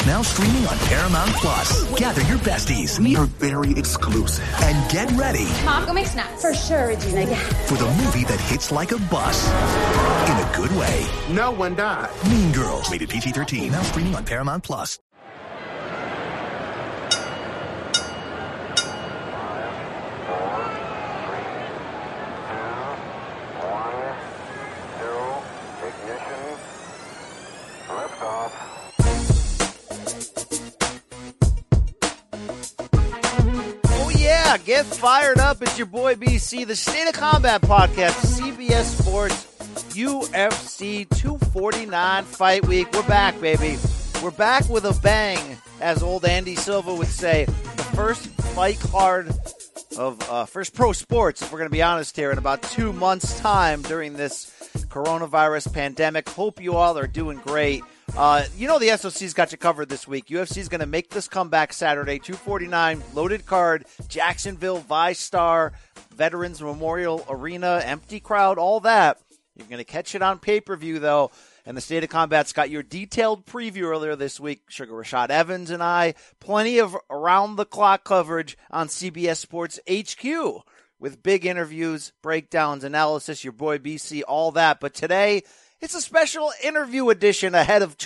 Now streaming on Paramount Plus. Gather your besties. We are very exclusive. And get ready. Mom, go make snacks. For sure, Regina, yeah. For the movie that hits like a bus. In a good way. No one died. Mean Girls. Rated PG-13. Now streaming on Paramount Plus. Get fired up. It's your boy BC, the State of Combat podcast, CBS Sports, UFC 249 fight week. We're back, baby. We're back with a bang, as old Andy Silva would say. The first fight card of first pro sports, if we're going to be honest here, in about 2 months' time during this coronavirus pandemic. Hope you all are doing great. The SOC's got you covered this week. UFC's going to make this comeback Saturday, 249, loaded card, Jacksonville, VyStar, Veterans Memorial Arena, empty crowd, all that. You're going to catch it on pay-per-view, though, and the State of Combat's got your detailed preview earlier this week. Sugar Rashad Evans and I, plenty of around-the-clock coverage on CBS Sports HQ with big interviews, breakdowns, analysis, your boy BC, all that. But today, it's a special interview edition ahead of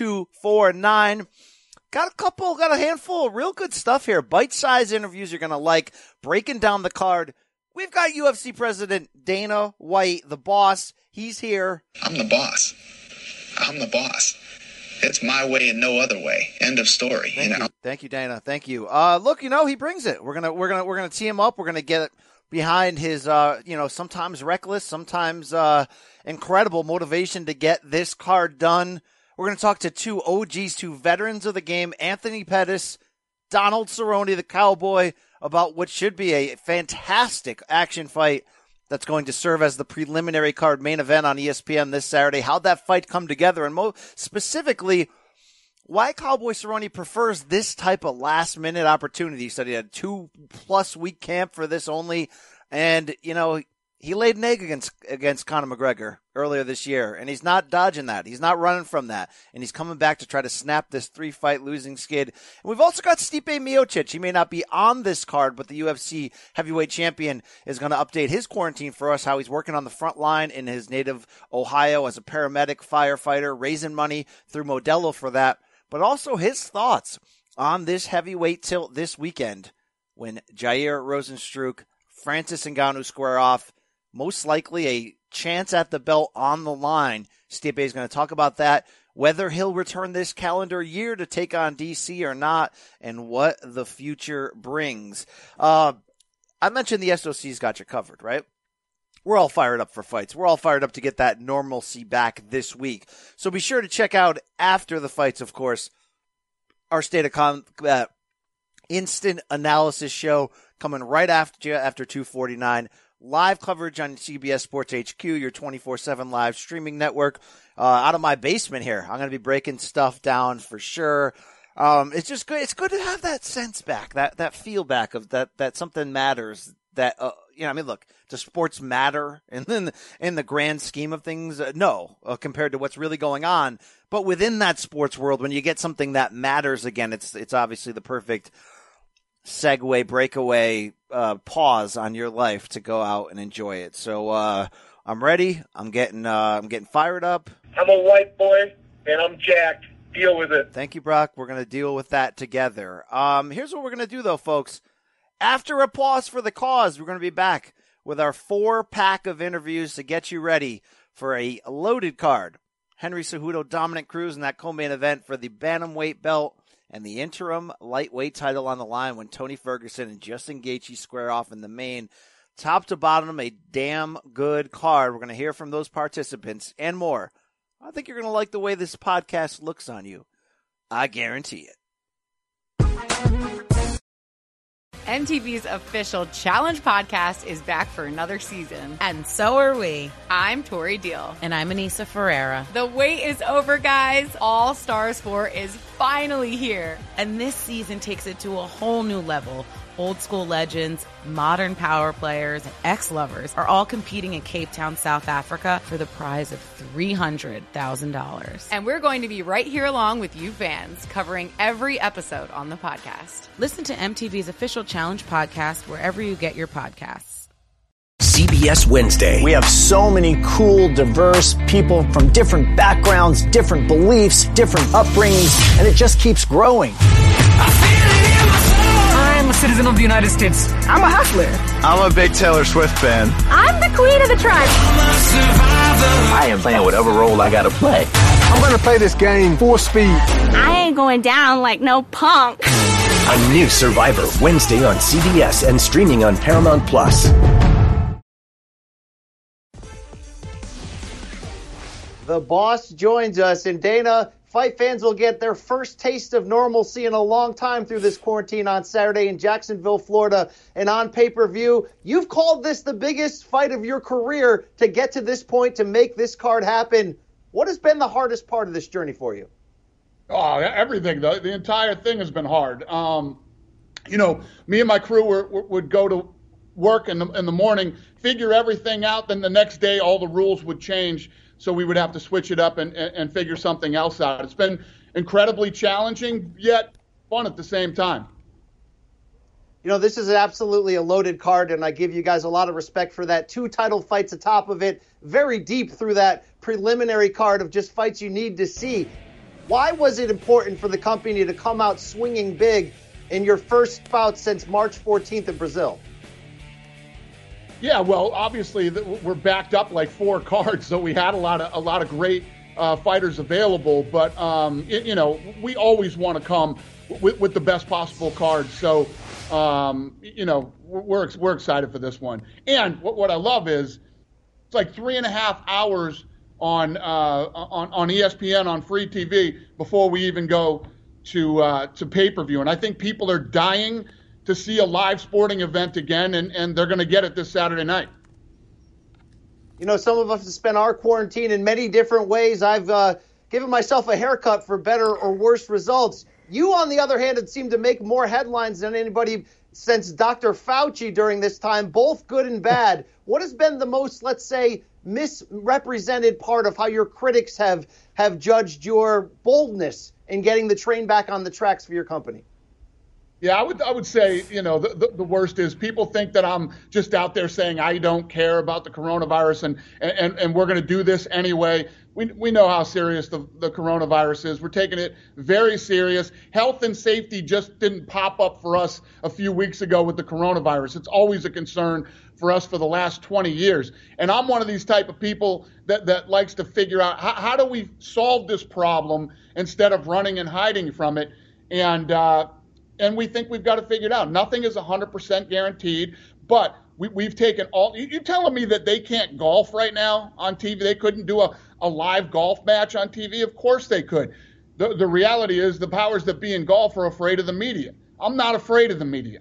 249. Got a handful of real good stuff here. Bite-sized interviews you're going to like. Breaking down the card. We've got UFC President Dana White, the boss. He's here. I'm the boss. I'm the boss. It's my way and no other way. End of story. Thank you, Dana. Thank you. Look, he brings it. We're gonna tee him up. We're gonna get behind his, sometimes reckless, sometimes incredible motivation to get this card done. We're going to talk to two OGs, two veterans of the game, Anthony Pettis, Donald Cerrone, the Cowboy, about what should be a fantastic action fight that's going to serve as the preliminary card main event on ESPN this Saturday. How'd that fight come together? And specifically, why Cowboy Cerrone prefers this type of last-minute opportunity. He said he had a 2+ week camp for this only. And, he laid an egg against Conor McGregor earlier this year, and he's not dodging that. He's not running from that, and he's coming back to try to snap this 3-fight losing skid. And we've also got Stipe Miocic. He may not be on this card, but the UFC heavyweight champion is going to update his quarantine for us, how he's working on the front line in his native Ohio as a paramedic, firefighter, raising money through Modelo for that, but also his thoughts on this heavyweight tilt this weekend when Jair Rozenstruik, Francis Ngannou square off. Most likely a chance at the belt on the line. Stipe is going to talk about that, whether he'll return this calendar year to take on DC or not, and what the future brings. I mentioned the SOC's got you covered, right? We're all fired up for fights. We're all fired up to get that normalcy back this week. So be sure to check out after the fights, of course, our State of Combat instant analysis show coming right after 249. Live coverage on CBS Sports HQ, your 24/7 live streaming network. Out of my basement here, I'm going to be breaking stuff down for sure. It's just good. It's good to have that sense back, that feel back of that something matters. That look, does sports matter? And then in the grand scheme of things, no, compared to what's really going on. But within that sports world, when you get something that matters again, it's obviously the perfect segue, breakaway, pause on your life to go out and enjoy it. So I'm ready. I'm getting fired up. I'm a white boy and I'm jacked. Deal with it. Thank you, Brock. We're going to deal with that together. Here's what we're going to do, though, folks. After a pause for the cause, we're going to be back with our 4-pack of interviews to get you ready for a loaded card. Henry Cejudo, Dominic Cruz in that co-main event for the bantamweight belt and the interim lightweight title on the line when Tony Ferguson and Justin Gaethje square off in the main. Top to bottom, a damn good card. We're going to hear from those participants and more. I think you're going to like the way this podcast looks on you. I guarantee it. MTV's official Challenge podcast is back for another season. And so are we. I'm Tori Deal. And I'm Anissa Ferreira. The wait is over, guys. All Stars 4 is finally here. And this season takes it to a whole new level. Old school legends, modern power players, and ex-lovers are all competing in Cape Town, South Africa for the prize of $300,000. And we're going to be right here along with you fans, covering every episode on the podcast. Listen to MTV's official Challenge podcast wherever you get your podcasts. CBS Wednesday. We have so many cool, diverse people from different backgrounds, different beliefs, different upbringings, and it just keeps growing. I'm a citizen of the United States. I'm a hustler. I'm a big Taylor Swift fan. I'm the queen of the tribe. I am playing whatever role I gotta play. I'm gonna play this game full speed. I ain't going down like no punk. A new Survivor Wednesday on CBS and streaming on Paramount Plus. The boss joins us, and Dana, fight fans will get their first taste of normalcy in a long time through this quarantine on Saturday in Jacksonville, Florida, and on pay-per-view. You've called this the biggest fight of your career to get to this point, to make this card happen. What has been the hardest part of this journey for you? Oh, everything. The entire thing has been hard. Me and my crew would go to work in the morning, figure everything out, then the next day all the rules would change. So we would have to switch it up and figure something else out. It's been incredibly challenging, yet fun at the same time. You know, this is absolutely a loaded card, and I give you guys a lot of respect for that. 2 title fights atop of it, very deep through that preliminary card of just fights you need to see. Why was it important for the company to come out swinging big in your first bout since March 14th in Brazil? Yeah, well, obviously we're backed up like 4 cards, so we had a lot of great fighters available. But we always want to come with the best possible cards. So we're excited for this one. And what I love is it's like 3.5 hours on ESPN on free TV before we even go to pay-per-view. And I think people are dying to see a live sporting event again, and they're going to get it this Saturday night. You know, some of us have spent our quarantine in many different ways. I've given myself a haircut for better or worse results. You, on the other hand, have seemed to make more headlines than anybody since Dr. Fauci during this time, both good and bad. What has been the most, let's say, misrepresented part of how your critics have judged your boldness in getting the train back on the tracks for your company? Yeah, I would say, the worst is people think that I'm just out there saying I don't care about the coronavirus and we're going to do this anyway. We know how serious the coronavirus is. We're taking it very serious. Health and safety just didn't pop up for us a few weeks ago with the coronavirus. It's always a concern for us for the last 20 years. And I'm one of these type of people that likes to figure out how do we solve this problem instead of running and hiding from it. And we think we've got to figure it out. Nothing is 100% guaranteed, but we've taken all. You're telling me that they can't golf right now on TV? They couldn't do a live golf match on TV? Of course they could. The reality is the powers that be in golf are afraid of the media. I'm not afraid of the media.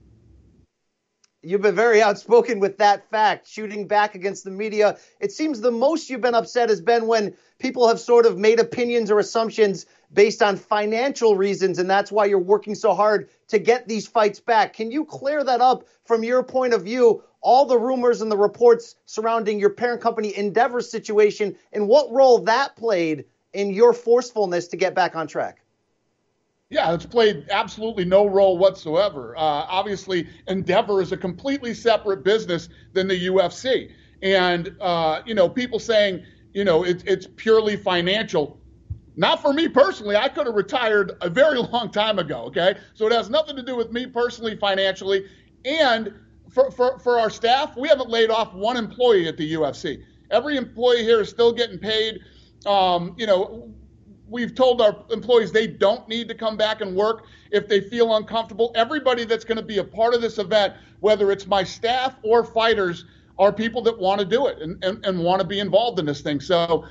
You've been very outspoken with that fact, shooting back against the media. It seems the most you've been upset has been when people have sort of made opinions or assumptions based on financial reasons, and that's why you're working so hard to get these fights back. Can you clear that up from your point of view, all the rumors and the reports surrounding your parent company Endeavor's situation, and what role that played in your forcefulness to get back on track? Yeah, it's played absolutely no role whatsoever. Obviously, Endeavor is a completely separate business than the UFC. And, people saying, it's purely financial. Not for me personally. I could have retired a very long time ago, okay? So it has nothing to do with me personally financially. And for our staff, we haven't laid off one employee at the UFC. Every employee here is still getting paid. We've told our employees they don't need to come back and work if they feel uncomfortable. Everybody that's going to be a part of this event, whether it's my staff or fighters, are people that want to do it and want to be involved in this thing. So,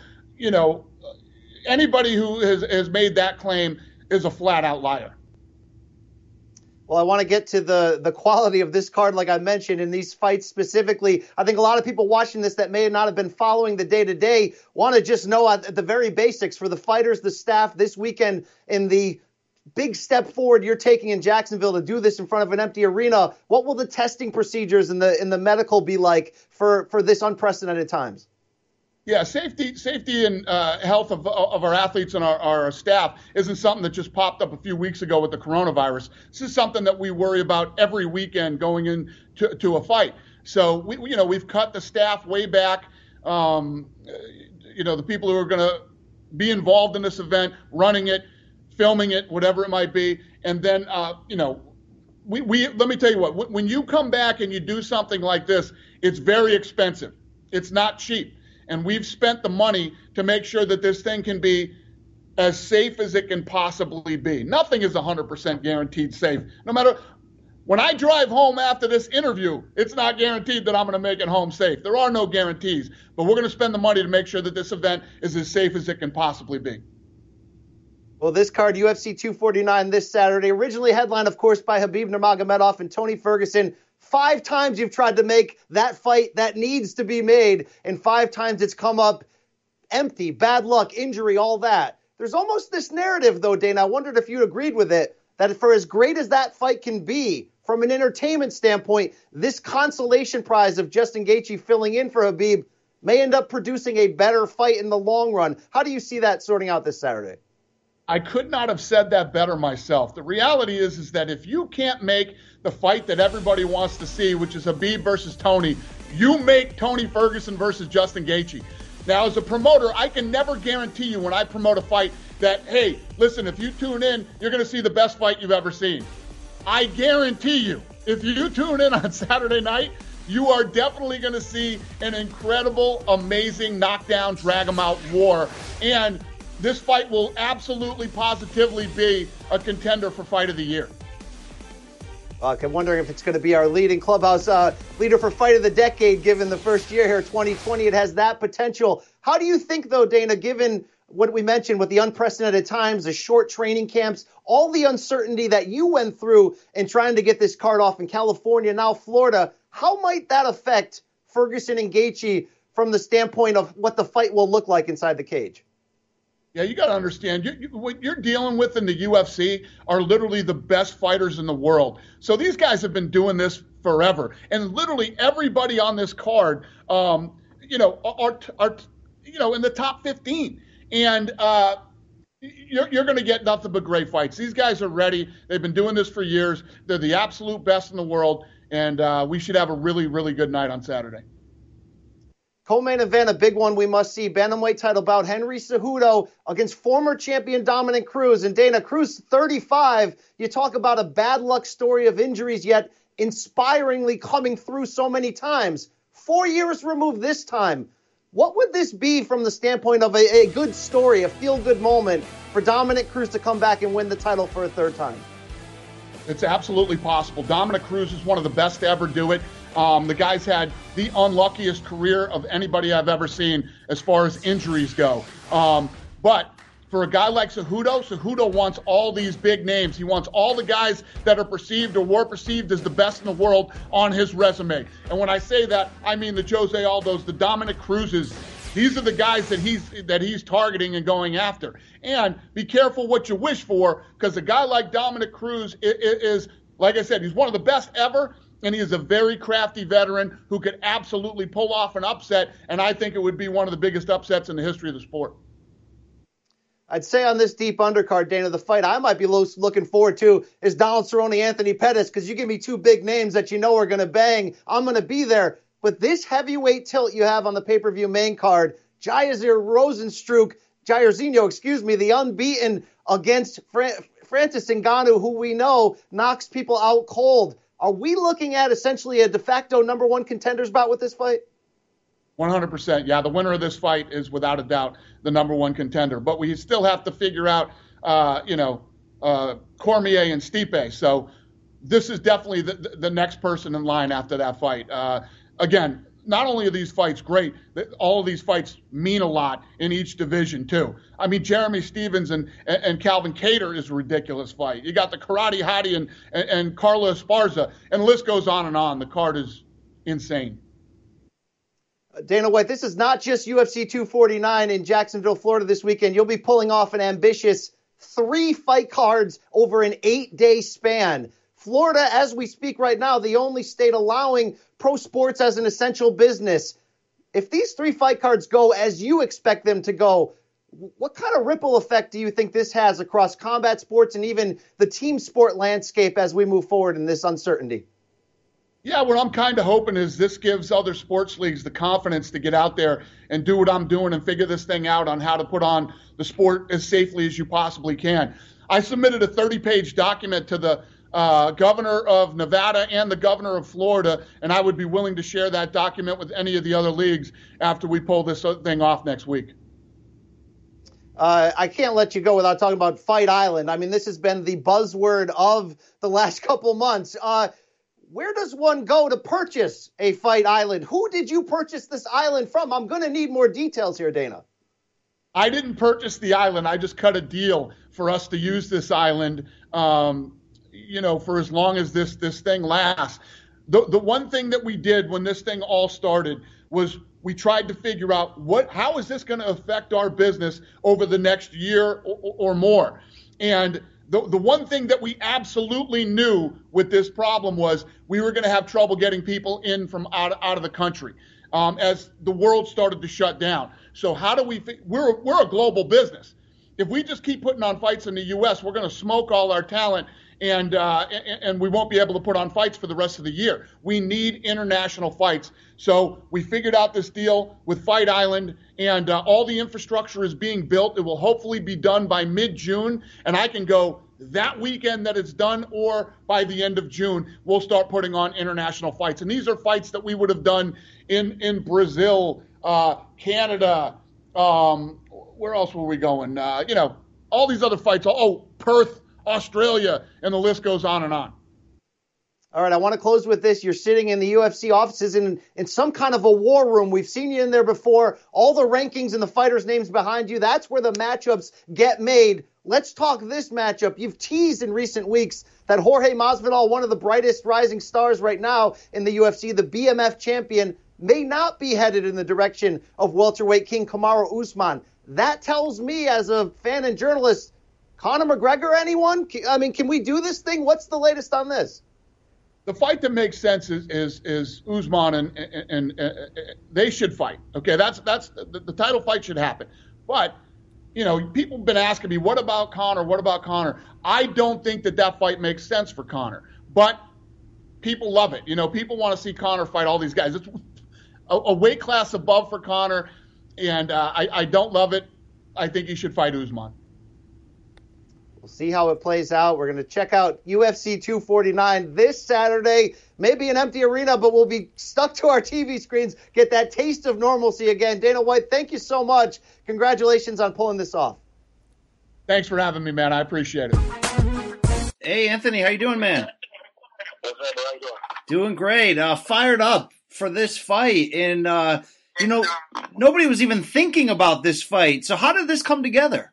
anybody who has made that claim is a flat-out liar. Well, I want to get to the quality of this card, like I mentioned, in these fights specifically. I think a lot of people watching this that may not have been following the day-to-day want to just know at the very basics for the fighters, the staff this weekend, in the big step forward you're taking in Jacksonville to do this in front of an empty arena. What will the testing procedures and the medical be like for this unprecedented times? Yeah, safety and health of our athletes and our staff isn't something that just popped up a few weeks ago with the coronavirus. This is something that we worry about every weekend going into a fight. So we've cut the staff way back. The people who are going to be involved in this event, running it, filming it, whatever it might be, and then let me tell you what. When you come back and you do something like this, it's very expensive. It's not cheap. And we've spent the money to make sure that this thing can be as safe as it can possibly be. Nothing is 100% guaranteed safe. No matter, when I drive home after this interview, it's not guaranteed that I'm going to make it home safe. There are no guarantees, but we're going to spend the money to make sure that this event is as safe as it can possibly be. Well, this card, UFC 249 this Saturday, originally headlined, of course, by Khabib Nurmagomedov and Tony Ferguson. 5 times you've tried to make that fight that needs to be made, and 5 times it's come up empty, bad luck, injury, all that. There's almost this narrative, though, Dana, I wondered if you agreed with it, that for as great as that fight can be, from an entertainment standpoint, this consolation prize of Justin Gaethje filling in for Khabib may end up producing a better fight in the long run. How do you see that sorting out this Saturday? I could not have said that better myself. The reality is that if you can't make the fight that everybody wants to see, which is Khabib versus Tony, you make Tony Ferguson versus Justin Gaethje. Now, as a promoter, I can never guarantee you when I promote a fight that, hey, listen, if you tune in, you're going to see the best fight you've ever seen. I guarantee you, if you tune in on Saturday night, you are definitely going to see an incredible, amazing knockdown, drag-em-out war. And this fight will absolutely, positively be a contender for Fight of the Year. I'm wondering if it's going to be our leading clubhouse leader for Fight of the Decade, given the first year here, 2020. It has that potential. How do you think, though, Dana, given what we mentioned with the unprecedented times, the short training camps, all the uncertainty that you went through in trying to get this card off in California, now Florida, how might that affect Ferguson and Gaethje from the standpoint of what the fight will look like inside the cage? Yeah, you got to understand, what you're dealing with in the UFC are literally the best fighters in the world. So these guys have been doing this forever. And literally everybody on this card, are in the top 15. And you're going to get nothing but great fights. These guys are ready. They've been doing this for years. They're the absolute best in the world. And we should have a really, really good night on Saturday. Co-main event, a big one we must see. Bantamweight title bout, Henry Cejudo against former champion Dominick Cruz. And Dana, Cruz 35. You talk about a bad luck story of injuries, yet inspiringly coming through so many times. 4 years removed this time. What would this be from the standpoint of a good story, a feel-good moment for Dominick Cruz to come back and win the title for a third time? It's absolutely possible. Dominick Cruz is one of the best to ever do it. The guy's had the unluckiest career of anybody I've ever seen as far as injuries go. But for a guy like Cejudo wants all these big names. He wants all the guys that are perceived or were perceived as the best in the world on his resume. And when I say that, I mean the Jose Aldos, the Dominick Cruzes. These are the guys that he's targeting and going after. And be careful what you wish for, because a guy like Dominick Cruz is, like I said, he's one of the best ever. And he is a very crafty veteran who could absolutely pull off an upset, and I think it would be one of the biggest upsets in the history of the sport. I'd say on this deep undercard, Dana, the fight I might be looking forward to is Donald Cerrone, Anthony Pettis, because you give me 2 big names that you know are going to bang. I'm going to be there. But this heavyweight tilt you have on the pay-per-view main card, Jairzinho, the unbeaten against Francis Ngannou, who we know knocks people out cold. Are we looking at essentially a de facto number 1 contenders bout with this fight? 100%. Yeah, the winner of this fight is without a doubt the number 1 contender. But we still have to figure out, Cormier and Stipe. So this is definitely the next person in line after that fight. Again, not only are these fights great, all of these fights mean a lot in each division too. I mean, Jeremy Stevens and Calvin Kattar is a ridiculous fight. You got the Karate Hottie and Carla Esparza, and the list goes on and on. The card is insane. Dana White, this is not just UFC 249 in Jacksonville, Florida this weekend. You'll be pulling off an ambitious 3 fight cards over an 8-day span. Florida, as we speak right now, the only state allowing pro sports as an essential business. If these 3 fight cards go as you expect them to go, what kind of ripple effect do you think this has across combat sports and even the team sport landscape as we move forward in this uncertainty? Yeah, what I'm kind of hoping is this gives other sports leagues the confidence to get out there and do what I'm doing and figure this thing out on how to put on the sport as safely as you possibly can. I submitted a 30-page document to the governor of Nevada and the governor of Florida, and I would be willing to share that document with any of the other leagues after we pull this thing off next week. I can't let you go without talking about Fight Island. I mean, this has been the buzzword of the last couple months. Where does one go to purchase a Fight Island? Who did you purchase this island from? I'm going to need more details here, Dana. I didn't purchase the island. I just cut a deal for us to use this island for as long as this thing lasts. The one thing that we did when this thing all started was we tried to figure out how is this going to affect our business over the next year or more. And the one thing that we absolutely knew with this problem was we were going to have trouble getting people in from out of the country as the world started to shut down. So how do we're a global business. If we just keep putting on fights in the U.S., we're going to smoke all our talent and we won't be able to put on fights for the rest of the year. We need international fights. So we figured out this deal with Fight Island, and all the infrastructure is being built. It will hopefully be done by mid-June, and I can go that weekend that it's done, or by the end of June, we'll start putting on international fights. And these are fights that we would have done in Brazil, Canada, where else were we going? All these other fights. Perth, Australia, and the list goes on and on. All right, I want to close with this. You're sitting in the UFC offices in some kind of a war room. We've seen you in there before. All the rankings and the fighters' names behind you. That's where the matchups get made. Let's talk this matchup. You've teased in recent weeks that Jorge Masvidal, one of the brightest rising stars right now in the UFC, the BMF champion, may not be headed in the direction of welterweight king Kamaru Usman. That tells me, as a fan and journalist, Conor McGregor, anyone? I mean, can we do this thing? What's the latest on this? The fight that makes sense is Usman and they should fight. Okay, that's the title fight should happen. But people have been asking me, what about Conor? What about Conor? I don't think that fight makes sense for Conor. But people love it. People want to see Conor fight all these guys. It's a weight class above for Conor, and I don't love it. I think he should fight Usman. We'll see how it plays out. We're going to check out UFC 249 this Saturday. Maybe an empty arena, but we'll be stuck to our TV screens, get that taste of normalcy again. Dana White, thank you so much. Congratulations on pulling this off. Thanks for having me, man. I appreciate it. Hey, Anthony, how you doing, man? What's up? How you doing? Doing great. Fired up for this fight. And, nobody was even thinking about this fight. So how did this come together?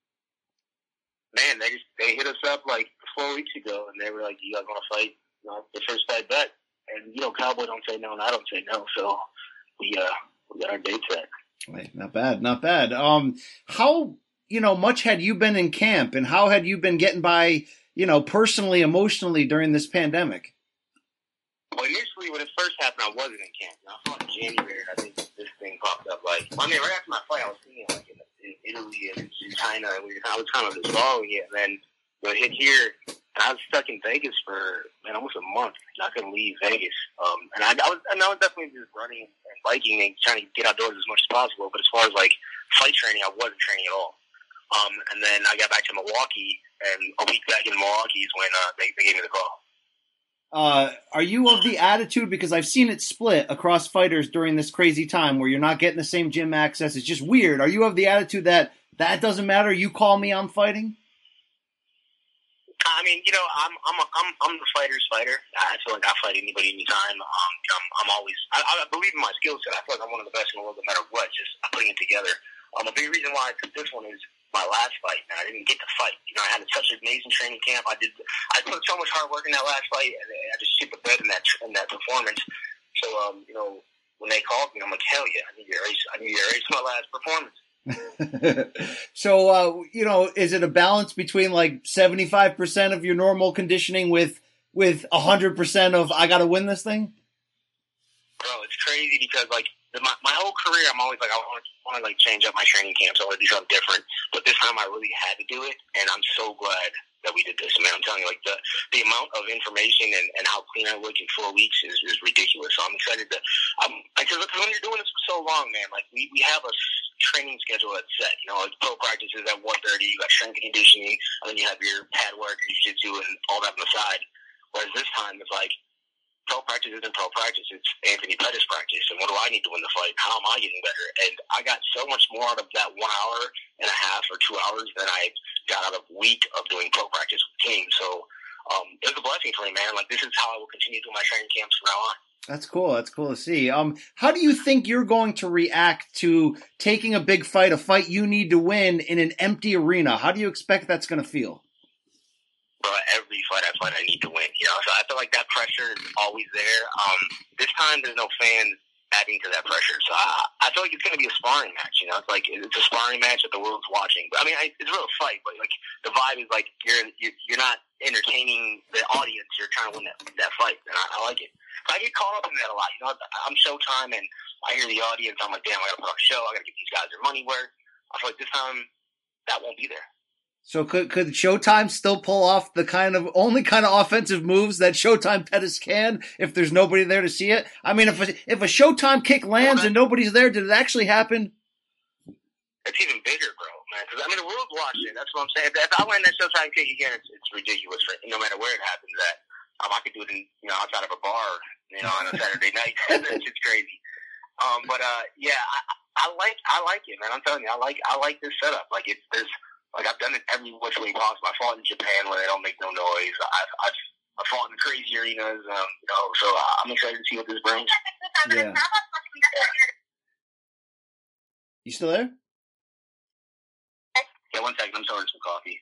Man, they hit us up like 4 weeks ago, and they were like, "You guys want to fight? The first fight bet." And Cowboy don't say no, and I don't say no, so we got our date set. Wait, not bad, not bad. How much had you been in camp, and how had you been getting by, personally, emotionally during this pandemic? Well, initially when it first happened, I wasn't in camp. I saw in January, I think this thing popped up. Right after my fight, I was seeing it in Italy and in China, and I was kind of just following it. And then it hit here, and I was stuck in Vegas for almost a month. I couldn't leave Vegas, and I was definitely just running and biking and trying to get outdoors as much as possible. But as far as fight training, I wasn't training at all. And then I got back to Milwaukee, and a week back in Milwaukee is when they gave me the call. Are you of the attitude, because I've seen it split across fighters during this crazy time where you're not getting the same gym access, it's just weird. Are you of the attitude that doesn't matter, you call me, I'm fighting? I mean, you know, I'm the fighter's fighter. I feel like I fight anybody, anytime. You know, I'm always, I believe in my skill set. I feel like I'm one of the best in the world, no matter what. Just putting it together. A big reason why I took this one is my last fight, man. I didn't get to fight. You know, I had such an amazing training camp. I put so much hard work in that last fight, and I just shit the bed in that performance. So, you know, when they called me, I'm like, hell yeah, I need to erase my last performance. So, you know, is it a balance between like 75% of your normal conditioning with 100% of I got to win this thing? Bro, it's crazy because like my whole career, I'm always like, I want to like change up my training camps. I want to do something different. But this time I really had to do it, and I'm so glad that we did this, man. I'm telling you, like the amount of information and how clean I look in 4 weeks is ridiculous. So I'm excited to, because when you're doing this for so long, man, like we have a training schedule that's set. You know, like pro practices at 1:30, you got strength and conditioning, and then you have your pad work, your jiu-jitsu, and all that on the side. Whereas this time it's like, pro practice isn't pro practice, it's Anthony Pettis practice. And what do I need to win the fight? How am I getting better? And I got so much more out of that 1 hour and a half or 2 hours than I got out of a week of doing pro practice with the team. So it was a blessing for me, man. Like, this is how I will continue doing my training camps from now on. That's cool. That's cool to see. How do you think you're going to react to taking a big fight, a fight you need to win in an empty arena? How do you expect that's going to feel? Bro, every fight I need to win, you know, so I feel like that pressure is always there. This time there's no fans adding to that pressure, so I feel like it's going to be a sparring match, you know, it's like, it's a sparring match that the world's watching, but I mean, it's a real fight, but like, the vibe is like, you're not entertaining the audience, you're trying to win that fight, and I like it. But I get caught up in that a lot, you know, I'm Showtime, and I hear the audience, I'm like, damn, I gotta put on a show, I gotta give these guys their money worth. I feel like this time, that won't be there. So could Showtime still pull off the only kind of offensive moves that Showtime Pettis can if there's nobody there to see it? I mean, if a Showtime kick lands and nobody's there, did it actually happen? It's even bigger, bro, man. Because I mean, the world's watching. That's what I'm saying. If I land that Showtime kick again, it's ridiculous. No matter where it happens at, I could do it outside of a bar, on a Saturday night. It's just crazy. Yeah, I like it, man. I'm telling you, I like this setup. Like I've done it every which way possible. I fought in Japan where they don't make no noise. I've fought in crazy arenas, so I'm excited to see what this brings. Yeah. You still there? Yeah, 1 second. I'm sorting some coffee.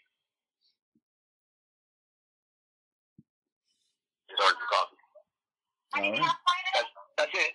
Just ordered some coffee. All right. That's it.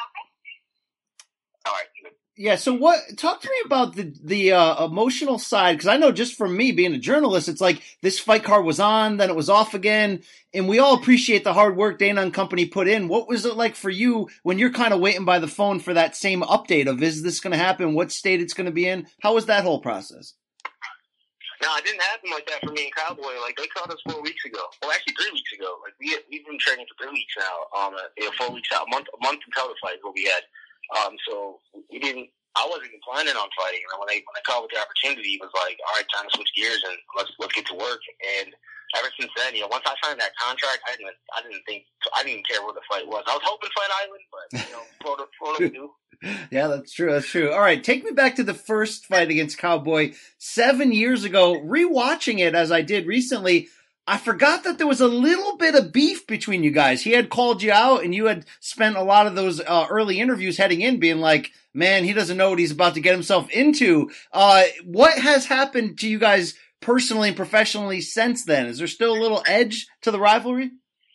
All right. Yeah, so talk to me about the emotional side, because I know just from me being a journalist, it's like this fight card was on, then it was off again, and we all appreciate the hard work Dana and company put in. What was it like for you when you're kind of waiting by the phone for that same update of, is this going to happen, what state it's going to be in? How was that whole process? No, it didn't happen like that for me and Cowboy. Like, they called us 4 weeks ago. Well, actually 3 weeks ago. Like, we've been training for 3 weeks now. 4 weeks out, a month until the fight is what we had. So I wasn't even planning on fighting. And when they called with the opportunity, it was like, all right, time to switch gears and let's get to work. And ever since then, once I signed that contract, I didn't care where the fight was. I was hoping Fight Island, but Florida do. Yeah, that's true. That's true. All right, take me back to the first fight against Cowboy 7 years ago. Rewatching it as I did recently, I forgot that there was a little bit of beef between you guys. He had called you out, and you had spent a lot of those early interviews heading in being like, man, he doesn't know what he's about to get himself into. What has happened to you guys personally and professionally since then? Is there still a little edge to the rivalry?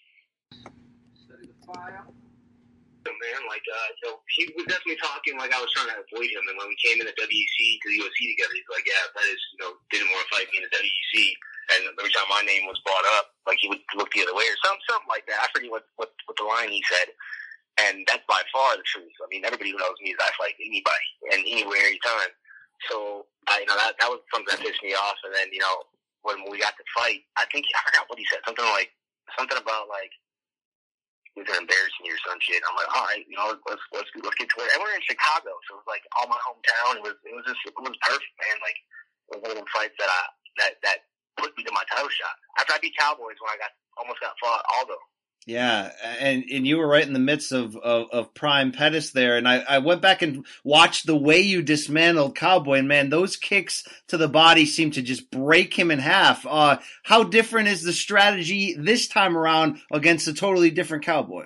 Man, he was definitely talking like I was trying to avoid him. And when we came into WEC to the UFC together, he's like, yeah, that is, didn't want to fight me in the WEC. And every time my name was brought up, like, he would look the other way or something like that. I forget what the line he said. And that's by far the truth. I mean, everybody who knows me is I fight anybody and anywhere, anytime. So, that was something that pissed me off. And then, when we got to fight, I forgot what he said. Something about they're embarrassing you or some shit. I'm like, all right, let's get to it. And we're in Chicago, so it was like all my hometown. It was perfect, man. Like, it was one of them fights that put me to my title shot. After I beat Cowboys, when I almost got fought Aldo. Yeah, and you were right in the midst of prime Pettis there, and I went back and watched the way you dismantled Cowboy, and man, those kicks to the body seemed to just break him in half. How different is the strategy this time around against a totally different Cowboy?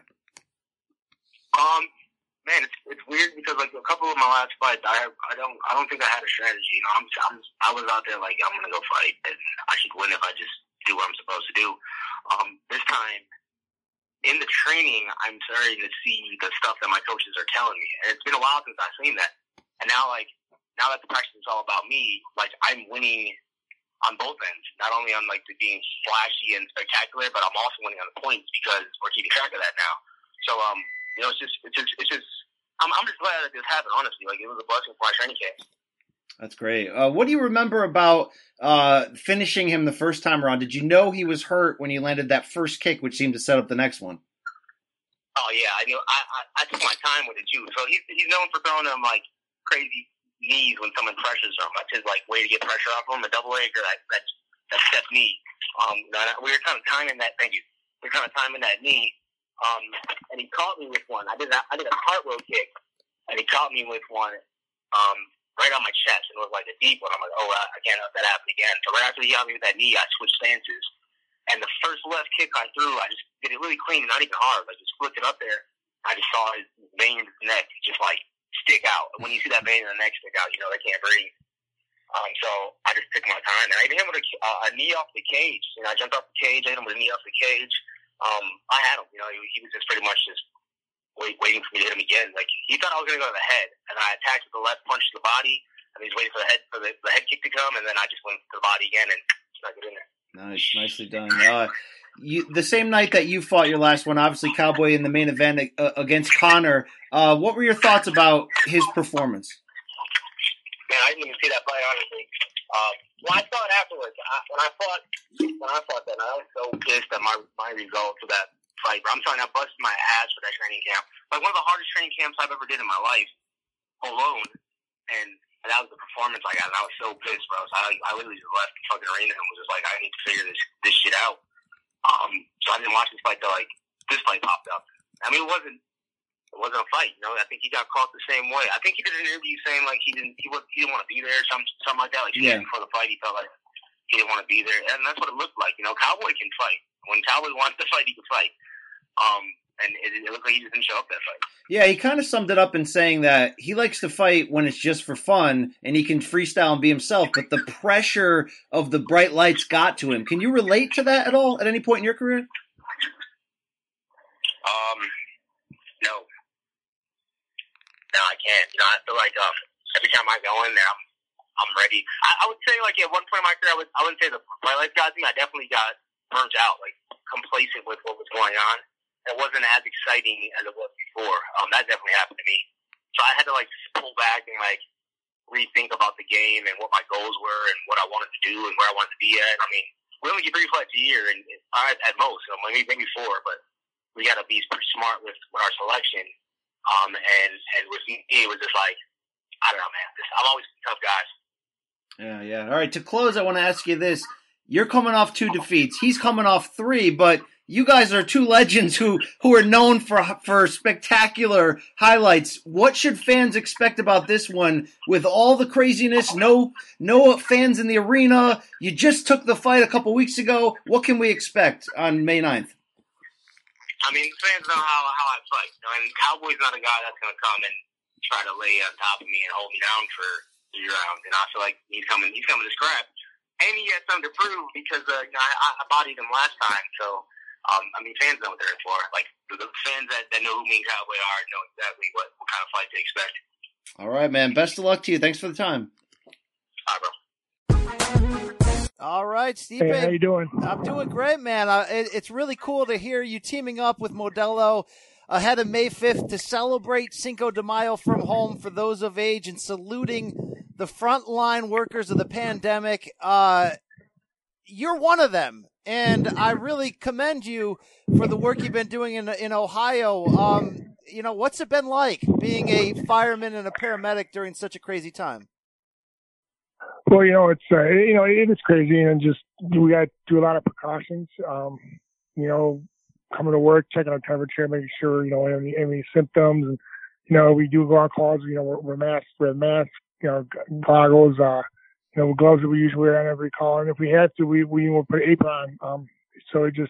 Man, it's weird because like a couple of my last fights, I don't think I had a strategy. I was out there like I'm gonna go fight and I should win if I just do what I'm supposed to do. This time in the training, I'm starting to see the stuff that my coaches are telling me, and it's been a while since I've seen that. And now that the practice is all about me, like I'm winning on both ends. Not only on like the being flashy and spectacular, but I'm also winning on the points because we're keeping track of that now. So it's just I'm just glad that this happened, honestly. Like, it was a blessing for my training camp. That's great. What do you remember about finishing him the first time around? Did you know he was hurt when he landed that first kick, which seemed to set up the next one? Oh, yeah. I knew. I took my time with it, too. So he's known for throwing them, like, crazy knees when someone pressures him. That's his, like, way to get pressure off him, a double leg or that step knee. We were kind of timing that. Thank you. We were kind of timing that knee. And he caught me with one. I did a cartwheel kick, and he caught me with one right on my chest, and it was like a deep one. I'm like, I can't let that happen again. So right after he got me with that knee, I switched stances, and the first left kick I threw, I just did it really clean, not even hard. Like, just flipped it up there. I just saw his vein in his neck just like stick out. When you see that vein in the neck stick out, you know they can't breathe. So I just took my time, and I hit him with a knee off the cage. I jumped off the cage, I hit him with a knee off the cage. I had him. He was just pretty much just waiting for me to hit him again. Like, he thought I was going to go to the head, and I attacked with the left punch to the body, and he's waiting for the head kick to come, and then I just went to the body again and stuck it in there. Nice, nicely done. The same night that you fought your last one, obviously Cowboy in the main event against Conor. What were your thoughts about his performance? Man, I didn't even see that fight, honestly. Well, I saw it afterwards. When I fought that, I was so pissed at my results of that fight. I'm sorry, I busted my ass for that training camp. Like, one of the hardest training camps I've ever did in my life, alone. And that was the performance I got, and I was so pissed, bro. So I literally just left the fucking arena and was just like, I need to figure this shit out. So I didn't watch this fight till like this fight popped up. I mean, it wasn't a fight, I think he got caught the same way. I think he did an interview saying like he didn't want to be there, something like that. Like, before the fight, he felt like he didn't want to be there, and that's what it looked like. Cowboy can fight. When Cowboy wants to fight, he can fight. And it looked like he just didn't show up that fight. Yeah, he kind of summed it up in saying that he likes to fight when it's just for fun and he can freestyle and be himself, but the pressure of the bright lights got to him. Can you relate to that at all at any point in your career? No, I can't. I feel like every time I go in there, I'm ready. I would say, like, at one point in my career, I wouldn't say the bright lights got to me. I definitely got burnt out, like, complacent with what was going on. It wasn't as exciting as it was before. That definitely happened to me. So I had to, like, pull back and, like, rethink about the game and what my goals were and what I wanted to do and where I wanted to be at. I mean, we only get 3 fights a year, and at most, maybe 4, but we got to be pretty smart with our selection. And with me, it was just like, I don't know, man. I'm always tough guys. Yeah. All right, to close, I want to ask you this. You're coming off 2 defeats. He's coming off 3, but you guys are 2 legends who are known for spectacular highlights. What should fans expect about this one with all the craziness? No fans in the arena. You just took the fight a couple weeks ago. What can we expect on May 9th? I mean, fans know how I fight. And Cowboy's not a guy that's going to come and try to lay on top of me and hold me down for 3 rounds. And I feel like he's coming to scrap. And he has something to prove because I bodied him last time. So, fans know what they're in for. Like, the fans that know who me and Cowboy are know exactly what kind of fight to expect. All right, man. Best of luck to you. Thanks for the time. All right, bro. All right, Steve. Hey, how you doing? I'm doing great, man. It's really cool to hear you teaming up with Modelo ahead of May 5th to celebrate Cinco de Mayo from home for those of age and saluting the frontline workers of the pandemic. You're one of them, and I really commend you for the work you've been doing in Ohio. What's it been like being a fireman and a paramedic during such a crazy time? Well, it's it is crazy, and just we got to do a lot of precautions. coming to work, checking our temperature, making sure, any symptoms. And, we do go on calls, we're masked, goggles, gloves that we usually wear on every call. And if we have to, we will put an apron on. So it's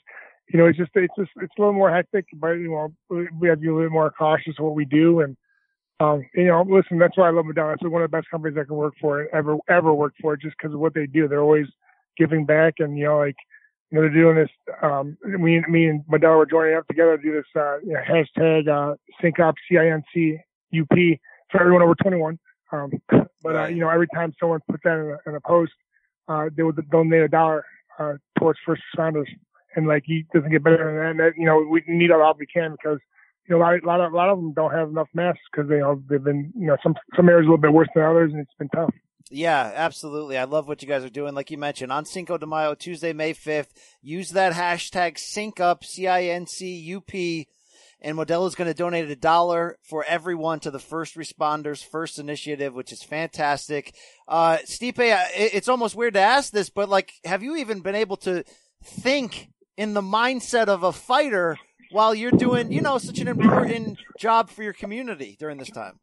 a little more hectic, but, we have to be a little more cautious of what we do. And, listen, that's why I love Modelo. It's one of the best companies I can work for, ever work for, just because of what they do. They're always giving back, and, they're doing this. Me and Modelo are joining up together to do this hashtag SyncUp, CINCUP, for everyone over 21. But every time someone puts that in a post, they would donate $1 towards first responders, and it doesn't get better than that. We need it all we can, because a lot of them don't have enough masks, because they've been some areas a little bit worse than others, and it's been tough. Yeah, absolutely. I love what you guys are doing. Like you mentioned, on Cinco de Mayo, Tuesday, May 5th, use that hashtag SyncUp, CINCUP, and Modelo's going to donate $1 for everyone to the First Responders First Initiative, which is fantastic. Stipe, it's almost weird to ask this, but have you even been able to think in the mindset of a fighter while you're doing, such an important job for your community during this time?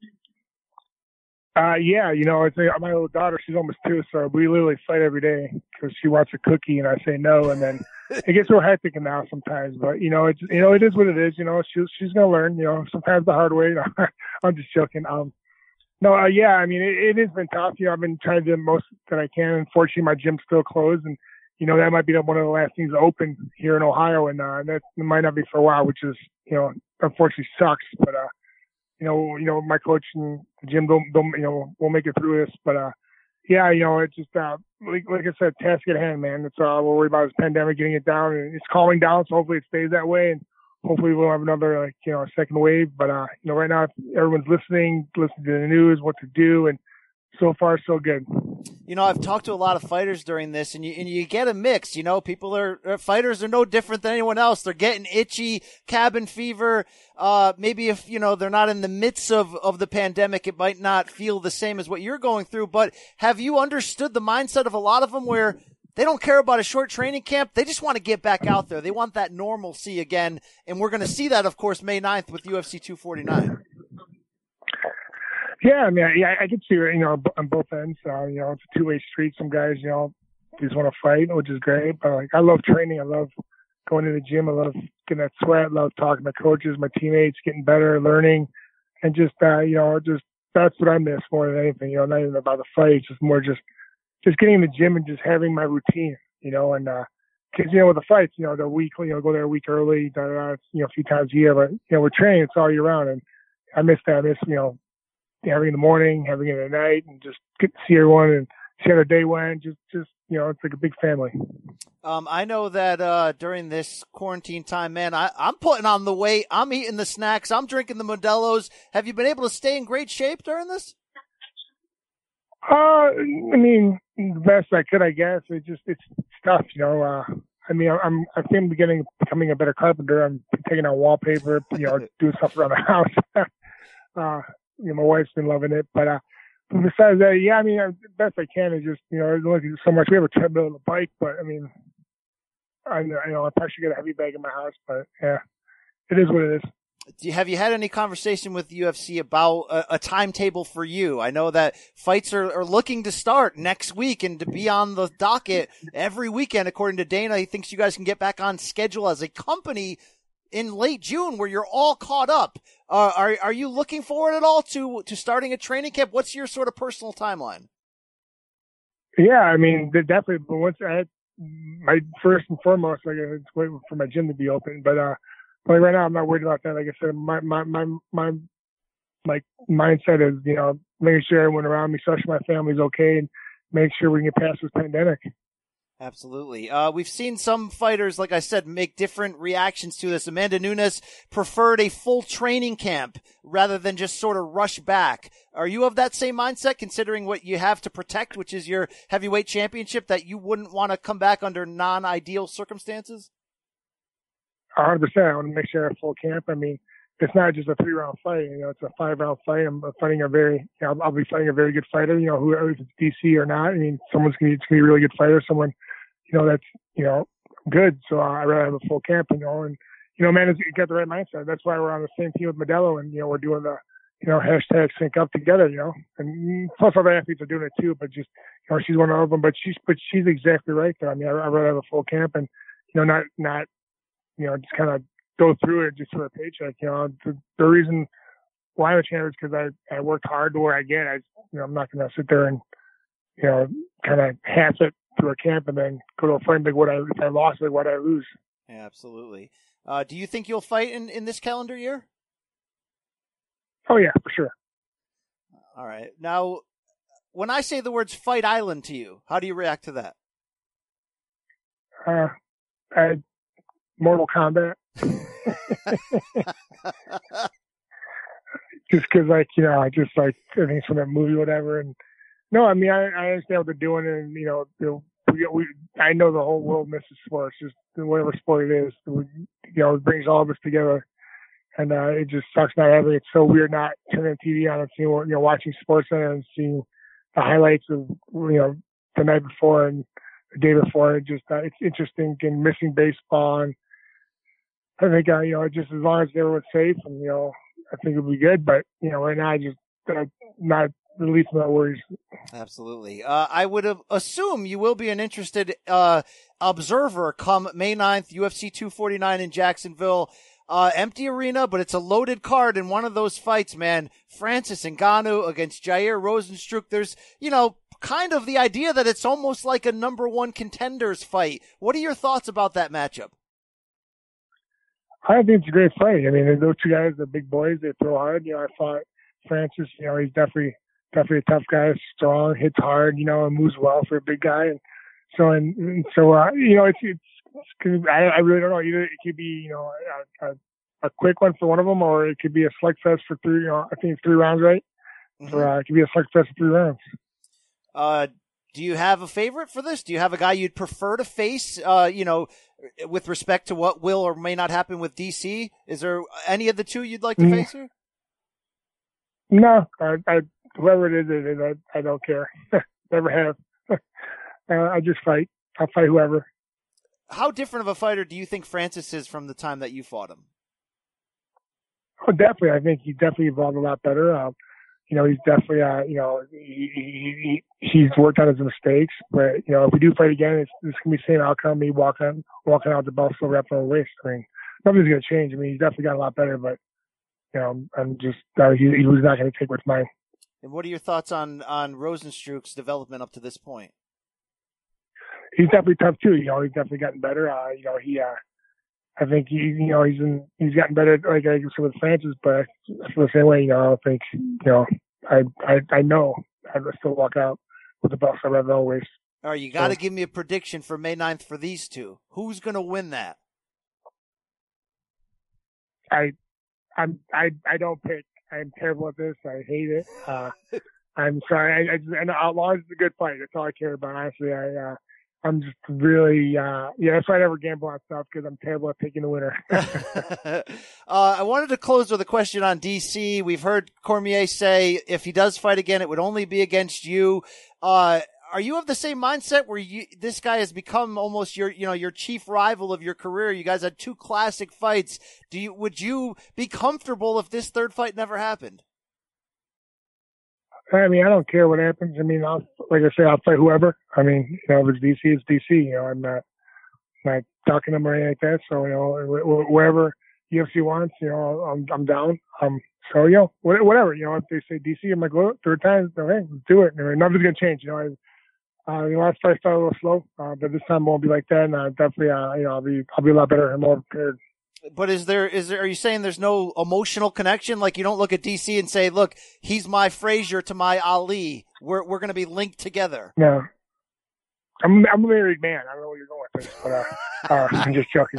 Yeah, it's my little daughter, she's almost 2, so we literally fight every day because she wants a cookie and I say no, and then it gets real hectic now sometimes, but it is what it is. She's gonna learn, sometimes the hard way. I'm just joking. Yeah, I mean, it has been tough. I've been trying to do the most that I can. Unfortunately, my gym's still closed, and that might be one of the last things to open here in Ohio, and that might not be for a while, which is unfortunately sucks, but my coach and the gym we'll make it through this. But yeah, it's just like I said, task at hand, man. It's we're worried about this pandemic, getting it down, and it's calming down. So hopefully it stays that way, and hopefully we'll have another second wave. But right now everyone's listening to the news, what to do, and so far so good. I've talked to a lot of fighters during this, and you get a mix. People fighters are no different than anyone else. They're getting itchy, cabin fever. Maybe if, they're not in the midst of the pandemic, it might not feel the same as what you're going through. But have you understood the mindset of a lot of them where they don't care about a short training camp? They just want to get back out there. They want that normalcy again. And we're going to see that, of course, May 9th with UFC 249. Yeah, I mean, I can see it, on both ends. It's a two-way street. Some guys, just want to fight, which is great. But I love training. I love going to the gym. I love getting that sweat. I love talking to my coaches, my teammates, getting better, learning, and just that's what I miss more than anything. Not even about the fight. It's just more just getting in the gym and just having my routine. And because with the fights, the weekly, go there a week early, a few times a year. But we're training. It's all year round, and I miss that. I miss having it in the morning, having it at night, and just get to see everyone and see how their day went. Just it's like a big family. I know that during this quarantine time, man, I'm putting on the weight. I'm eating the snacks. I'm drinking the Modelos. Have you been able to stay in great shape during this? I mean, the best I could, I guess. It's tough, I mean, I think I'm becoming a better carpenter. I'm taking out wallpaper, doing stuff around the house. My wife's been loving it, but besides that, yeah, I mean, the best I can is just, looking so much. We have a treadmill and a bike, but I mean, I probably should get a heavy bag in my house, but yeah, it is what it is. Have you had any conversation with UFC about a timetable for you? I know that fights are looking to start next week and to be on the docket every weekend. According to Dana, he thinks you guys can get back on schedule as a company in late June, where you're all caught up. Are you looking forward at all to starting a training camp? What's your sort of personal timeline? Yeah, I mean, definitely. But once I had my first and foremost, I was waiting for my gym to be open. But right now, I'm not worried about that. Like I said, my mindset is, making sure everyone around me, especially my family, is okay, and make sure we can get past this pandemic. Absolutely. We've seen some fighters, like I said, make different reactions to this. Amanda Nunes preferred a full training camp rather than just sort of rush back. Are you of that same mindset, considering what you have to protect, which is your heavyweight championship, that you wouldn't want to come back under non-ideal circumstances? 100%. I want to make sure I have full camp. I mean, it's not just a 3-round fight. It's a 5-round fight. I'm fighting I'll be fighting a very good fighter, whoever, if it's DC or not. I mean, it's going to be a really good fighter, someone, that's, good. So I'd rather have a full camp, and, man, you got the right mindset. That's why we're on the same team with Modelo, and we're doing the hashtag sync up together. And plus other athletes are doing it too. But just she's one of them. But she's exactly right there. I mean, I'd rather have a full camp and not just kind of go through it just for a paycheck. The reason why I'm a champion is because I worked hard to where I get. I'm not going to sit there and kind of half it through a camp and then go to a fight. Like if I lost, like what I lose. Yeah, absolutely. Do you think you'll fight in this calendar year? Oh yeah, for sure. All right. Now, when I say the words Fight Island to you, how do you react to that? Mortal Kombat. Just because, I think it's from that movie or whatever. And no, I mean, I understand what they're doing, and I know the whole world misses sports, just whatever sport it is. It brings all of us together, and it just sucks not having it. So weird not turning TV on and seeing, watching SportsCenter and seeing the highlights of the night before and the day before. It's interesting and missing baseball, and I think just as long as everyone's safe, and I think it'll be good. But right now, I just not the least of my worries. Absolutely. I would assume you will be an interested observer come May 9th, UFC 249 in Jacksonville. Empty arena, but it's a loaded card in one of those fights, man. Francis Ngannou against Jair Rozenstruik. There's, kind of the idea that it's almost like a number one contenders fight. What are your thoughts about that matchup? I think it's a great fight. I mean, those two guys are big boys. They throw hard. I fought Francis. He's definitely a tough guy, strong, hits hard, and moves well for a big guy. And so it's I really don't know. Either it could be, a quick one for one of them, or it could be a slugfest for three. I think it's 3 rounds, right? Mm-hmm. Or it could be a slugfest for 3 rounds. Do you have a favorite for this? Do you have a guy you'd prefer to face? With respect to what will or may not happen with DC, is there any of the two you'd like to face here? No, whoever it is, I don't care. Never have. I just fight. I'll fight whoever. How different of a fighter do you think Francis is from the time that you fought him? Oh, definitely. I think he definitely evolved a lot better. He's definitely, he's worked on his mistakes. But, if we do fight again, it's going to be the same outcome. Me walking out the belt, still wrapped on the waist. I mean, nothing's going to change. I mean, he's definitely got a lot better, but, I'm just, he was not going to take what's mine. And what are your thoughts on Rozenstruik's development up to this point? He's definitely tough too. He's definitely gotten better. I think he's gotten better. Like I guess with Francis, but I feel the same way. I don't think. I know I'd still walk out with the belt I have always. All right, you got to give me a prediction for May 9th for these two. Who's going to win that? I don't pick. I'm terrible at this. I hate it. I'm sorry. I know Outlaws is a good fight. That's all I care about. Honestly, I'm just really, that's why I never gamble on stuff, because I'm terrible at picking the winner. I wanted to close with a question on DC. We've heard Cormier say if he does fight again, it would only be against you. Are you of the same mindset where this guy has become almost your chief rival of your career? You guys had 2 classic fights. Would you be comfortable if this third fight never happened? I mean, I don't care what happens. I mean, I'll fight whoever. I mean, if it's DC, it's DC. I'm not talking them or anything like that. So, wherever UFC wants, I'm down. So, whatever. If they say DC, I'm like, well, 3rd time, okay, let's do it. Nothing's gonna change. The last fight started a little slow, but this time won't be like that. And definitely, I'll be a lot better and more prepared. But are you saying there's no emotional connection? Like you don't look at DC and say, look, he's my Frazier to my Ali. We're going to be linked together. No. I'm a married man. I don't know where you're going with this, but, I'm just joking.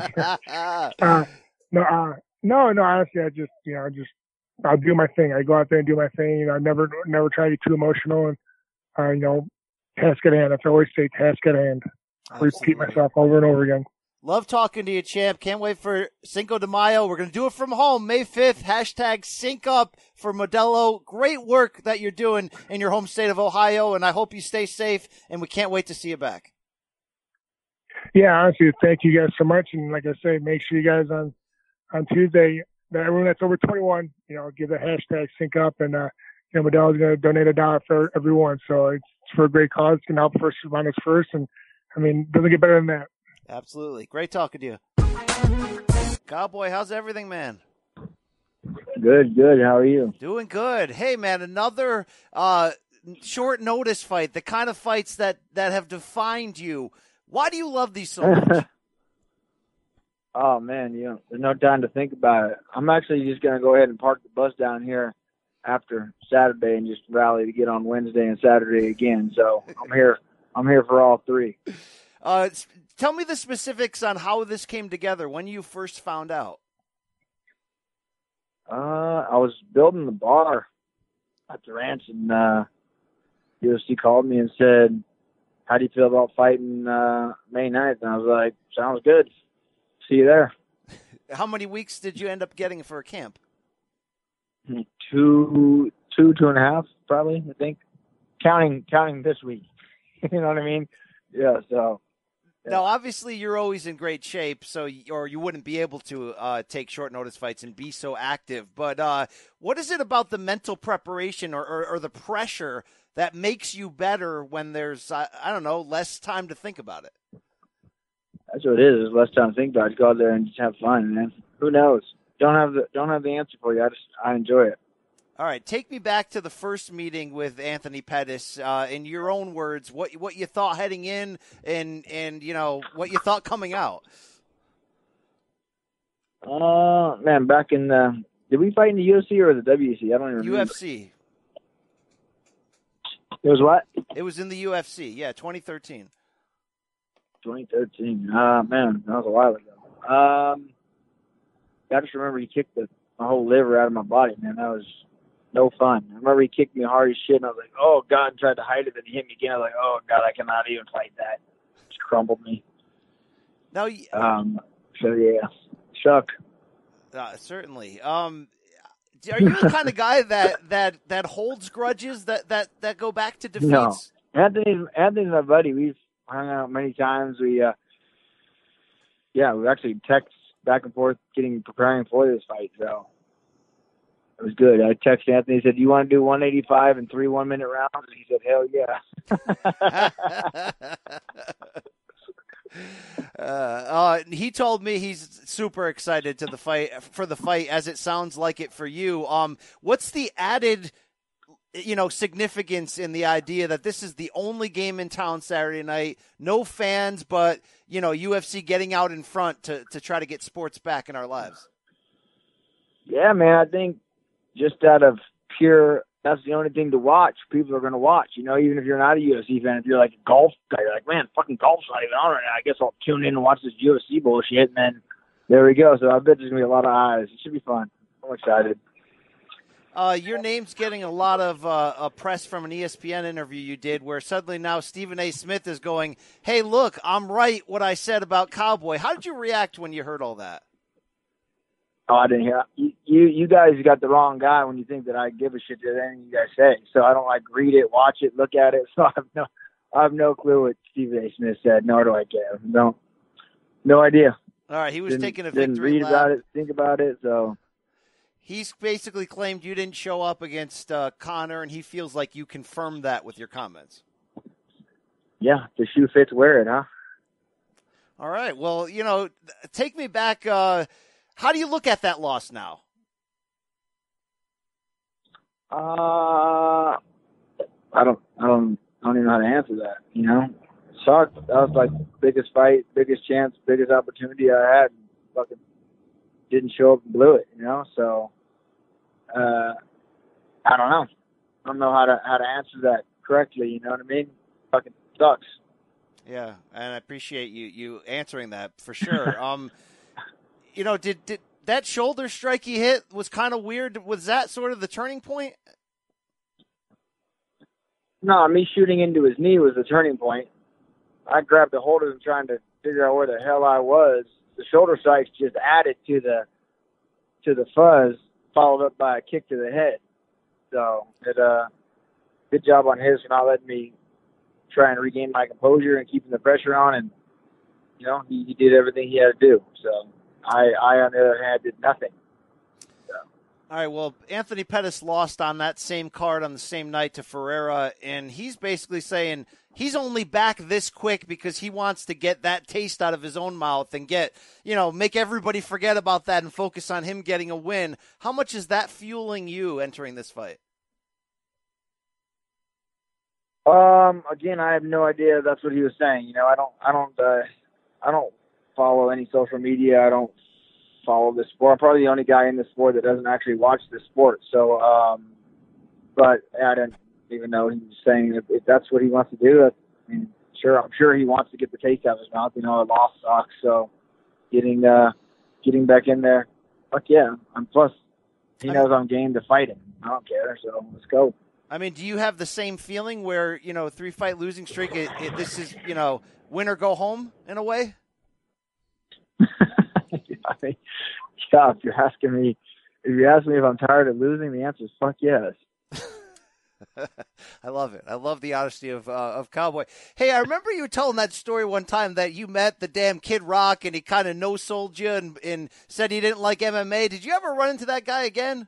No, honestly, I'll do my thing. I go out there and do my thing. I never try to get too emotional, and, task at hand. I always say task at hand. I repeat myself over and over again. Love talking to you, champ. Can't wait for Cinco de Mayo. We're going to do it from home, May 5th. Hashtag sync up for Modelo. Great work that you're doing in your home state of Ohio, and I hope you stay safe, and we can't wait to see you back. Yeah, honestly, thank you guys so much. And like I say, make sure you guys on on Tuesday that everyone that's over 21, give the hashtag sync up, and Modelo's going to donate $1 for everyone. So it's for a great cause. It's going to help first responders first, and it doesn't get better than that. Absolutely. Great talking to you. Cowboy, how's everything, man? Good. How are you? Doing good. Hey, man, another short notice fight, the kind of fights that have defined you. Why do you love these so much? Oh, man, there's no time to think about it. I'm actually just going to go ahead and park the bus down here after Saturday and just rally to get on Wednesday and Saturday again. So I'm here for all three. Tell me the specifics on how this came together, when you first found out. I was building the bar at the ranch, and UFC called me and said, how do you feel about fighting May 9th? And I was like, sounds good. See you there. How many weeks did you end up getting for a camp? 2.5, probably, I think. Counting this week. You know what I mean? Yeah, so. Yeah. Now, obviously, you're always in great shape, or you wouldn't be able to take short notice fights and be so active. But what is it about the mental preparation or the pressure that makes you better when there's, less time to think about it? That's what it is. There's less time to think about it. Go out there and just have fun, man. Who knows? Don't have the answer for you. I enjoy it. All right, take me back to the first meeting with Anthony Pettis. In your own words, what you thought heading in, and what you thought coming out. Man, back in did we fight in the UFC or the WEC? I don't even remember. UFC. It was what? It was in the UFC. Yeah, 2013. 2013. Man, that was a while ago. I just remember he kicked my whole liver out of my body, man. That was no fun. I remember he kicked me hard as shit, and I was like, oh, God, and tried to hide it, and he hit me again. I was like, oh, God, I cannot even fight that. Just crumbled me. Now, so, yeah, shook. Certainly. Are you the kind of guy that holds grudges that go back to defeats? No. Anthony's my buddy. We've hung out many times. We actually text back and forth preparing for this fight, so it was good. I texted Anthony, he said, do you want to do 185 and 3 1-minute rounds? And he said, hell yeah. He told me he's super excited for the fight, as it sounds like it for you. What's the added significance in the idea that this is the only game in town Saturday night, no fans, but UFC getting out in front to try to get sports back in our lives? Yeah, man, I think just out of pure, that's the only thing to watch. People are going to watch, even if you're not a UFC fan. If you're like a golf guy, you're like, man, fucking golf's not even on right now. I guess I'll tune in and watch this UFC bullshit, and then there we go. So I bet there's going to be a lot of eyes. It should be fun. I'm excited. Your name's getting a lot of press from an ESPN interview you did, where suddenly now Stephen A. Smith is going, hey, look, I'm right what I said about Cowboy. How did you react when you heard all that? Oh, I didn't hear. You guys got the wrong guy when you think that I give a shit to anything you guys say. So I don't read it, watch it, look at it. So I have no clue what Stephen A. Smith said, nor do I care. No idea. All right, he was taking a victory Didn't read lap. about it, think about it, so. He's basically claimed you didn't show up against Conor, and he feels like you confirmed that with your comments. Yeah, the shoe fits, wear it, huh? All right. Well, take me back. How do you look at that loss now? I don't even know how to answer that. Sucked. That was the biggest fight, biggest chance, biggest opportunity I had. Fucking didn't show up and blew it. So I don't know. I don't know how to answer that correctly. You know what I mean? Fucking sucks. Yeah, and I appreciate you answering that for sure. Did that shoulder strike he hit was kind of weird? Was that sort of the turning point? No, me shooting into his knee was the turning point. I grabbed a hold of him trying to figure out where the hell I was. The shoulder strikes just added to the fuzz, followed up by a kick to the head. So good job on his for not letting me try and regain my composure and keeping the pressure on. And he did everything he had to do. So I on the other hand, did nothing. So. All right, well, Anthony Pettis lost on that same card on the same night to Ferreira, and he's basically saying he's only back this quick because he wants to get that taste out of his own mouth and make everybody forget about that and focus on him getting a win. How much is that fueling you entering this fight? Again, I have no idea. That's what he was saying. I don't follow any social media. I don't follow the sport. I'm probably the only guy in the sport that doesn't actually watch the sport. So, but I didn't even know he was saying if that's what he wants to do. I'm sure he wants to get the taste out of his mouth. A loss sucks. So, getting back in there, fuck yeah. Plus, he knows I'm game to fight him. I don't care. So let's go. I mean, do you have the same feeling where, 3-fight losing streak, this is, win or go home in a way? I mean, yeah, if you ask me if I'm tired of losing, the answer is fuck yes. I love it. I love the honesty of Cowboy. Hey, I remember you telling that story one time that you met the damn Kid Rock and he kind of no-sold you and said he didn't like MMA. Did you ever run into that guy again?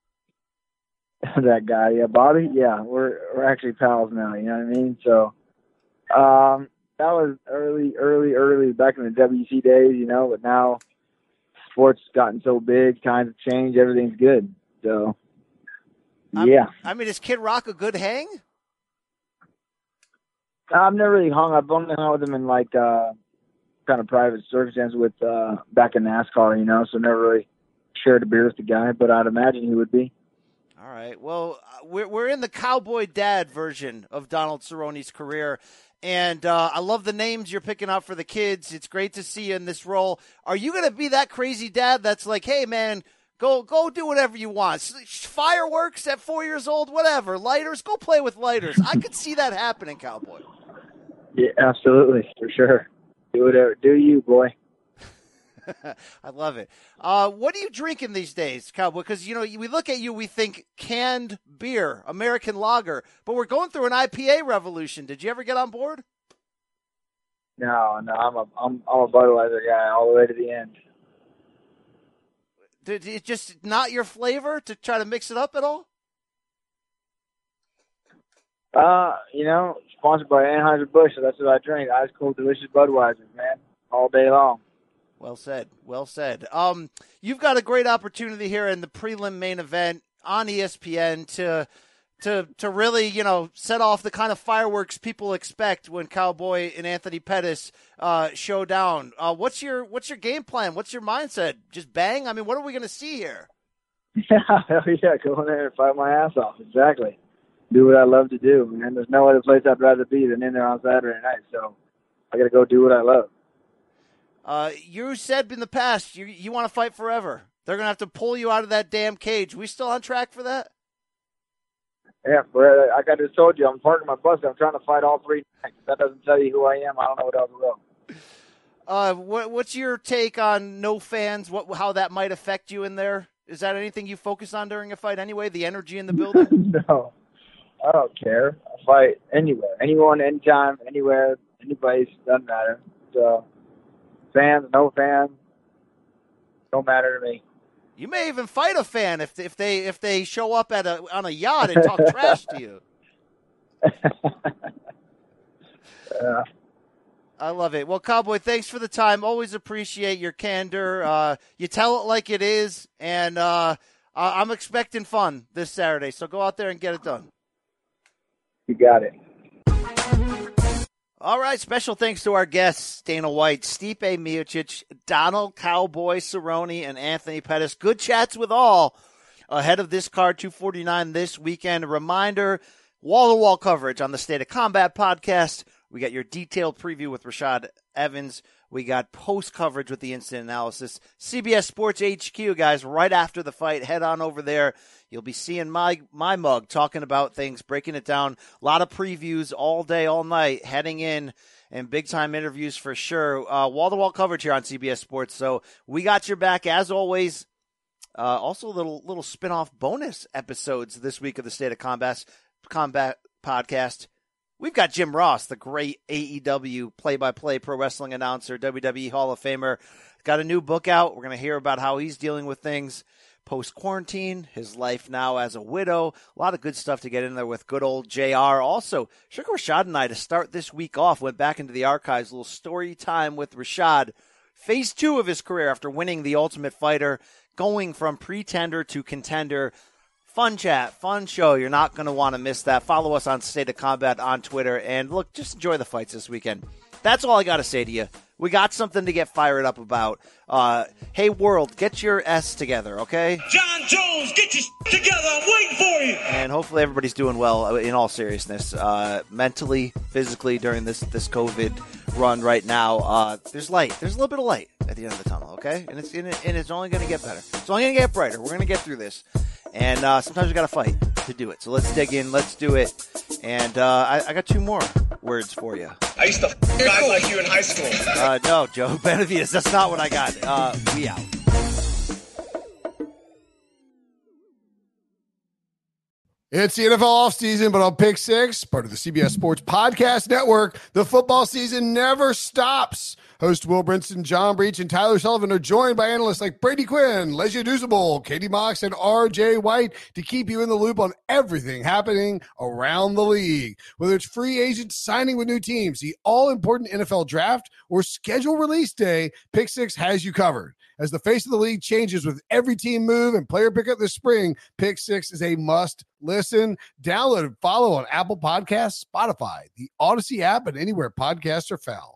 That guy, yeah, Bobby, yeah, we're actually pals now. You know what I mean? So, that was early back in the WC days, But now, sports gotten so big, times have changed, everything's good. So, yeah. I mean, is Kid Rock a good hang? I've never really hung. I've only hung with him in kind of private circumstance with back in NASCAR, so never really shared a beer with the guy. But I'd imagine he would be. All right. Well, we're in the Cowboy Dad version of Donald Cerrone's career, and I love the names you're picking out for the kids. It's great to see you in this role. Are you going to be that crazy dad that's like, hey, man, go do whatever you want. Fireworks at 4 years old, whatever. Lighters, go play with lighters. I could see that happening, Cowboy. Yeah, absolutely, for sure. Do whatever. Do you, boy. I love it. What are you drinking these days, Cowboy? Because, we look at you, we think canned beer, American lager, but we're going through an IPA revolution. Did you ever get on board? No, I'm a Budweiser guy all the way to the end. Did it just not your flavor to try to mix it up at all? Sponsored by Anheuser-Busch, so that's what I drink. Ice cold, delicious Budweiser, man, all day long. Well said. Well said. You've got a great opportunity here in the prelim main event on ESPN to really, set off the kind of fireworks people expect when Cowboy and Anthony Pettis show down. What's your game plan? What's your mindset? Just bang? I mean, what are we going to see here? Yeah, go in there and fight my ass off. Exactly. Do what I love to do, and there's no other place I'd rather be than in there on Saturday night. So I got to go do what I love. You said in the past you want to fight forever. They're going to have to pull you out of that damn cage. We still on track for that? Yeah, like I just told you, I'm parking my bus. I'm trying to fight all 3 nights. If that doesn't tell you who I am, I don't know what else will. What's your take on no fans? How that might affect you in there? Is that anything you focus on during a fight anyway? The energy in the building? No, I don't care. I fight anywhere, anyone, anytime, anywhere, any place. Doesn't matter. So. Fans, no fans, don't matter to me. You may even fight a fan if they show up on a yacht and talk trash to you. Yeah. I love it. Well, Cowboy, thanks for the time. Always appreciate your candor. You tell it like it is, and I'm expecting fun this Saturday. So go out there and get it done. You got it. All right, special thanks to our guests, Dana White, Stipe Miocic, Donald Cowboy Cerrone, and Anthony Pettis. Good chats with all ahead of this card 249 this weekend. A reminder, wall-to-wall coverage on the State of Combat podcast. We got your detailed preview with Rashad Evans. We got post-coverage with the incident analysis. CBS Sports HQ, guys, right after the fight. Head on over there. You'll be seeing my mug talking about things, breaking it down. A lot of previews all day, all night, heading in, and big-time interviews for sure. Wall-to-wall coverage here on CBS Sports. So we got your back, as always. Also, little spin-off bonus episodes this week of the State of Combat podcast. We've got Jim Ross, the great AEW play-by-play pro wrestling announcer, WWE Hall of Famer. Got a new book out. We're going to hear about how he's dealing with things post-quarantine, his life now as a widow. A lot of good stuff to get in there with good old JR. Also, Sheikh Rashad and I, to start this week off, went back into the archives, a little story time with Rashad. Phase 2 of his career after winning the Ultimate Fighter, going from pretender to contender. Fun chat, fun show. You're not going to want to miss that. Follow us on State of Combat on Twitter. And look, just enjoy the fights this weekend. That's all I got to say to you. We got something to get fired up about. Hey, world, get your S together, okay? John Jones, get your together. I'm waiting for you. And hopefully everybody's doing well in all seriousness. Mentally, physically, during this COVID run right now. There's light. There's a little bit of light at the end of the tunnel, okay? And it's only going to get better. It's only going to get brighter. We're going to get through this. And sometimes we got to fight to do it. So let's dig in. Let's do it. And I got 2 more words for you. I used to guys like you in high school. No, Joe Benavides. That's not what I got. We out. It's the NFL offseason, but on Pick 6, part of the CBS Sports Podcast Network, the football season never stops. Host Will Brinson, John Breach, and Tyler Sullivan are joined by analysts like Brady Quinn, Lesia Dusable, Katie Mox, and R.J. White to keep you in the loop on everything happening around the league. Whether it's free agents signing with new teams, the all-important NFL draft, or schedule release day, Pick 6 has you covered. As the face of the league changes with every team move and player pickup this spring, Pick 6 is a must-listen. Download and follow on Apple Podcasts, Spotify, the Odyssey app, and anywhere podcasts are found.